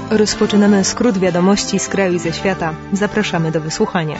Rozpoczynamy skrót wiadomości z kraju i ze świata. Zapraszamy do wysłuchania.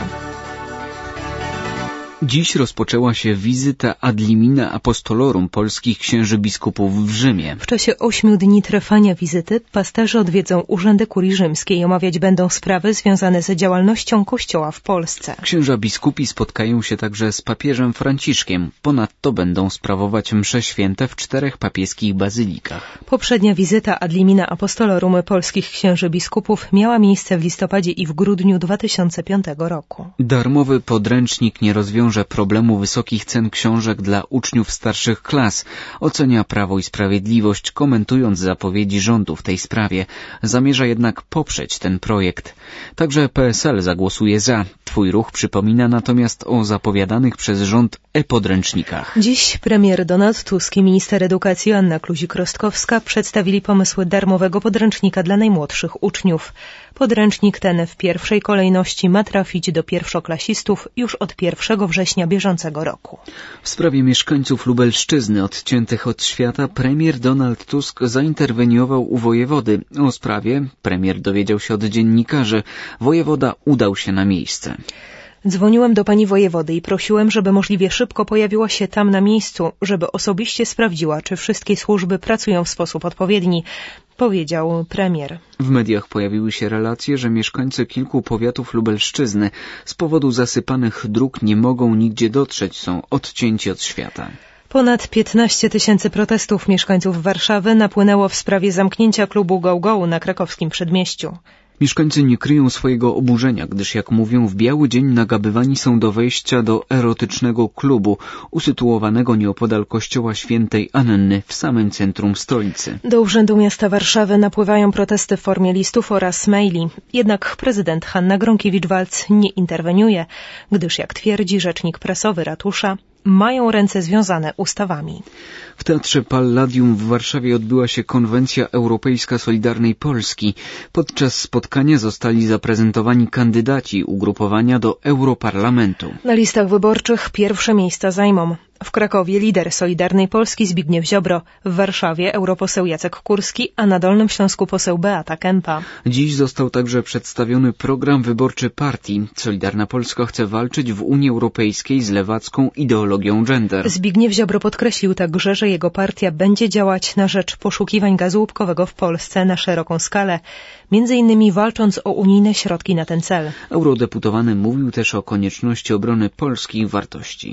Dziś rozpoczęła się wizyta ad limina apostolorum polskich księży biskupów w Rzymie. W czasie 8 dni trwania wizyty pasterze odwiedzą urzędy kurii rzymskiej i omawiać będą sprawy związane z działalnością Kościoła w Polsce. Księża biskupi spotkają się także z papieżem Franciszkiem. Ponadto będą sprawować msze święte w 4 papieskich bazylikach. Poprzednia wizyta ad limina apostolorum polskich księży biskupów miała miejsce w listopadzie i w grudniu 2005 roku. Darmowy podręcznik nie rozwiąże problemu wysokich cen książek dla uczniów starszych klas, ocenia Prawo i Sprawiedliwość, komentując zapowiedzi rządu w tej sprawie. Zamierza jednak poprzeć ten projekt. Także PSL zagłosuje za. Twój Ruch przypomina natomiast o zapowiadanych przez rząd e-podręcznikach. Dziś premier Donald Tusk i minister edukacji Anna Kluzik-Rostkowska przedstawili pomysły darmowego podręcznika dla najmłodszych uczniów. Podręcznik ten w pierwszej kolejności ma trafić do pierwszoklasistów już od 1 września bieżącego roku. W sprawie mieszkańców Lubelszczyzny odciętych od świata premier Donald Tusk zainterweniował u wojewody. O sprawie premier dowiedział się od dziennikarzy. Wojewoda udał się na miejsce. Dzwoniłem do pani wojewody i prosiłem, żeby możliwie szybko pojawiła się tam na miejscu, żeby osobiście sprawdziła, czy wszystkie służby pracują w sposób odpowiedni, powiedział premier. W mediach pojawiły się relacje, że mieszkańcy kilku powiatów Lubelszczyzny z powodu zasypanych dróg nie mogą nigdzie dotrzeć, są odcięci od świata. Ponad 15 000 protestów mieszkańców Warszawy napłynęło w sprawie zamknięcia klubu Go-Go na krakowskim przedmieściu. Mieszkańcy nie kryją swojego oburzenia, gdyż, jak mówią, w biały dzień nagabywani są do wejścia do erotycznego klubu, usytuowanego nieopodal kościoła Świętej Anny w samym centrum stolicy. Do Urzędu Miasta Warszawy napływają protesty w formie listów oraz maili. Jednak prezydent Hanna Gronkiewicz-Waltz nie interweniuje, gdyż, jak twierdzi rzecznik prasowy ratusza, mają ręce związane ustawami. W Teatrze Palladium w Warszawie odbyła się konwencja europejska Solidarnej Polski. Podczas spotkania zostali zaprezentowani kandydaci ugrupowania do Europarlamentu. Na listach wyborczych pierwsze miejsca zajmą w Krakowie lider Solidarnej Polski Zbigniew Ziobro, w Warszawie europoseł Jacek Kurski, a na Dolnym Śląsku poseł Beata Kempa. Dziś został także przedstawiony program wyborczy partii. Solidarna Polska chce walczyć w Unii Europejskiej z lewacką ideologią gender. Zbigniew Ziobro podkreślił także, że jego partia będzie działać na rzecz poszukiwań gazu łupkowego w Polsce na szeroką skalę, między innymi walcząc o unijne środki na ten cel. Eurodeputowany mówił też o konieczności obrony polskich wartości.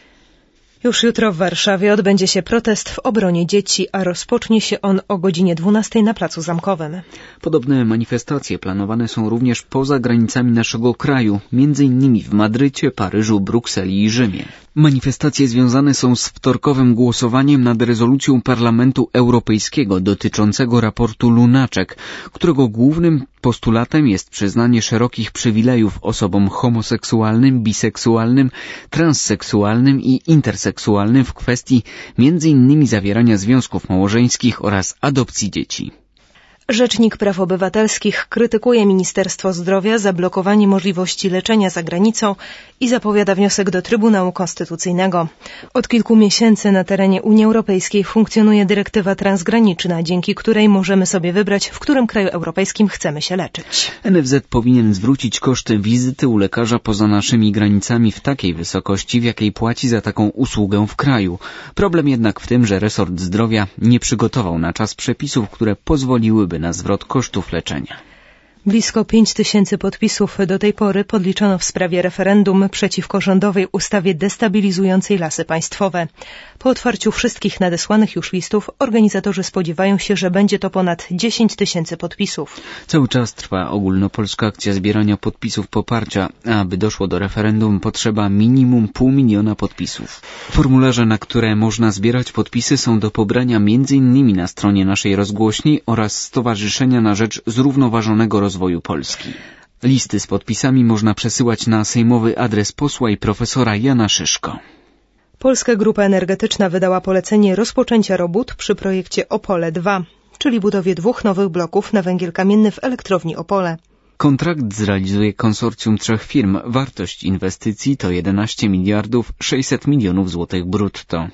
Już jutro w Warszawie odbędzie się protest w obronie dzieci, a rozpocznie się on o godzinie 12 na Placu Zamkowym. Podobne manifestacje planowane są również poza granicami naszego kraju, m.in. w Madrycie, Paryżu, Brukseli i Rzymie. Manifestacje związane są z wtorkowym głosowaniem nad rezolucją Parlamentu Europejskiego dotyczącego raportu Lunacek, którego głównym postulatem jest przyznanie szerokich przywilejów osobom homoseksualnym, biseksualnym, transseksualnym i interseksualnym w kwestii m.in. zawierania związków małżeńskich oraz adopcji dzieci. Rzecznik Praw Obywatelskich krytykuje Ministerstwo Zdrowia za blokowanie możliwości leczenia za granicą i zapowiada wniosek do Trybunału Konstytucyjnego. Od kilku miesięcy na terenie Unii Europejskiej funkcjonuje dyrektywa transgraniczna, dzięki której możemy sobie wybrać, w którym kraju europejskim chcemy się leczyć. NFZ powinien zwrócić koszty wizyty u lekarza poza naszymi granicami w takiej wysokości, w jakiej płaci za taką usługę w kraju. Problem jednak w tym, że resort zdrowia nie przygotował na czas przepisów, które pozwoliłyby na zwrot kosztów leczenia. Blisko 5 000 podpisów do tej pory podliczono w sprawie referendum przeciwko rządowej ustawie destabilizującej Lasy Państwowe. Po otwarciu wszystkich nadesłanych już listów organizatorzy spodziewają się, że będzie to ponad 10 000 podpisów. Cały czas trwa ogólnopolska akcja zbierania podpisów poparcia, a aby doszło do referendum potrzeba minimum 500 000 podpisów. Formularze, na które można zbierać podpisy, są do pobrania m.in. na stronie naszej rozgłośni oraz Stowarzyszenia na rzecz Zrównoważonego Rozwoju Polski. Listy z podpisami można przesyłać na sejmowy adres posła i profesora Jana Szyszko. Polska Grupa Energetyczna wydała polecenie rozpoczęcia robót przy projekcie Opole 2, czyli budowie 2 nowych bloków na węgiel kamienny w elektrowni Opole. Kontrakt zrealizuje konsorcjum 3 firm. Wartość inwestycji to 11 600 000 000 złotych brutto.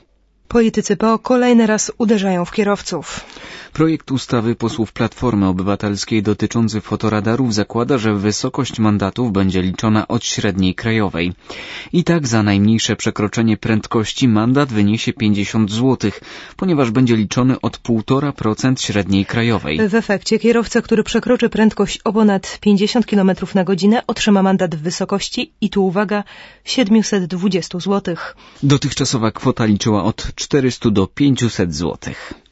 Politycy PO kolejny raz uderzają w kierowców. Projekt ustawy posłów Platformy Obywatelskiej dotyczący fotoradarów zakłada, że wysokość mandatów będzie liczona od średniej krajowej. I tak za najmniejsze przekroczenie prędkości mandat wyniesie 50 zł, ponieważ będzie liczony od 1,5% średniej krajowej. W efekcie kierowca, który przekroczy prędkość o ponad 50 km na godzinę, otrzyma mandat w wysokości, i tu uwaga, 720 zł. Dotychczasowa kwota liczyła od 400 do 500 zł.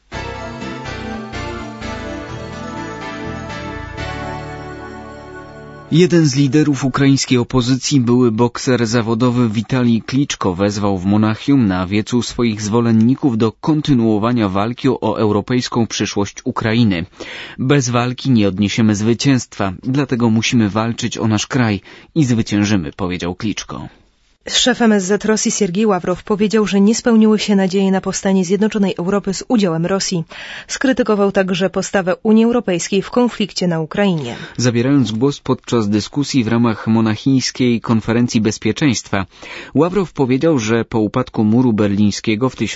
Jeden z liderów ukraińskiej opozycji, były bokser zawodowy Witalij Kliczko, wezwał w Monachium na wiecu swoich zwolenników do kontynuowania walki o europejską przyszłość Ukrainy. Bez walki nie odniesiemy zwycięstwa, dlatego musimy walczyć o nasz kraj i zwyciężymy, powiedział Kliczko. Szef MSZ Rosji Siergiej Ławrow powiedział, że nie spełniły się nadzieje na powstanie zjednoczonej Europy z udziałem Rosji. Skrytykował także postawę Unii Europejskiej w konflikcie na Ukrainie. Zabierając głos podczas dyskusji w ramach monachijskiej konferencji bezpieczeństwa, Ławrow powiedział, że po upadku muru berlińskiego w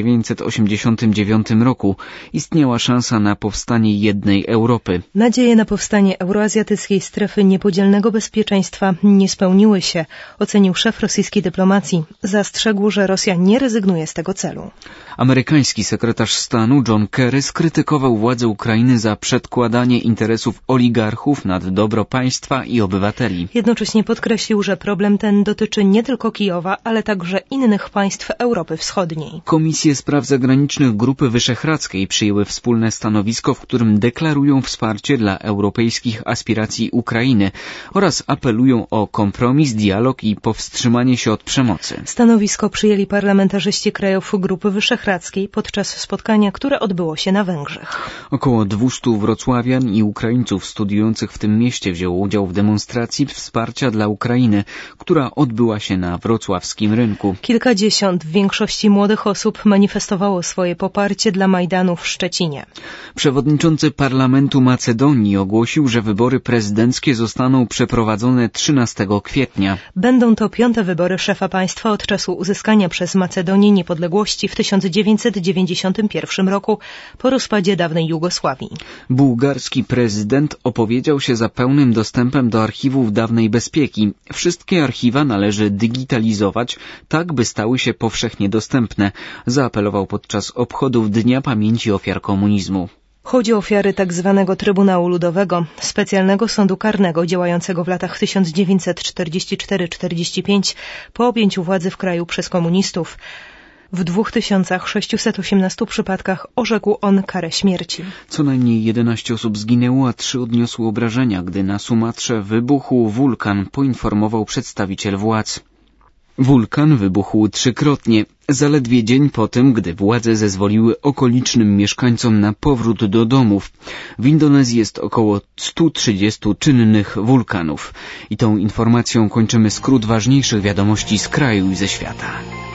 1989 roku istniała szansa na powstanie jednej Europy. Nadzieje na powstanie euroazjatyckiej strefy niepodzielnego bezpieczeństwa nie spełniły się, ocenił szef rosyjskiej dyplomacji. Zastrzegł, że Rosja nie rezygnuje z tego celu. Amerykański sekretarz stanu John Kerry skrytykował władze Ukrainy za przedkładanie interesów oligarchów nad dobro państwa i obywateli. Jednocześnie podkreślił, że problem ten dotyczy nie tylko Kijowa, ale także innych państw Europy Wschodniej. Komisje Spraw Zagranicznych Grupy Wyszehradzkiej przyjęły wspólne stanowisko, w którym deklarują wsparcie dla europejskich aspiracji Ukrainy oraz apelują o kompromis, dialog i powstrzymanie się od przemocy. Stanowisko przyjęli parlamentarzyści krajów Grupy Wyszehradzkiej podczas spotkania, które odbyło się na Węgrzech. Około 200 wrocławian i Ukraińców studiujących w tym mieście wzięło udział w demonstracji wsparcia dla Ukrainy, która odbyła się na wrocławskim rynku. Kilkadziesiąt, w większości młodych osób, manifestowało swoje poparcie dla Majdanu w Szczecinie. Przewodniczący Parlamentu Macedonii ogłosił, że wybory prezydenckie zostaną przeprowadzone 13 kwietnia. Będą to 5. wybory szefa państwa od czasu uzyskania przez Macedonię niepodległości w 1991 roku po rozpadzie dawnej Jugosławii. Bułgarski prezydent opowiedział się za pełnym dostępem do archiwów dawnej bezpieki. Wszystkie archiwa należy digitalizować, tak by stały się powszechnie dostępne, zaapelował podczas obchodów Dnia Pamięci Ofiar Komunizmu. Chodzi o ofiary tzw. Trybunału Ludowego, specjalnego sądu karnego działającego w latach 1944-45 po objęciu władzy w kraju przez komunistów. W 2618 przypadkach orzekł on karę śmierci. Co najmniej 11 osób zginęło, a 3 odniosły obrażenia, gdy na Sumatrze wybuchł wulkan, poinformował przedstawiciel władz. Wulkan wybuchł 3-krotnie, zaledwie dzień po tym, gdy władze zezwoliły okolicznym mieszkańcom na powrót do domów. W Indonezji jest około 130 czynnych wulkanów. I tą informacją kończymy skrót ważniejszych wiadomości z kraju i ze świata.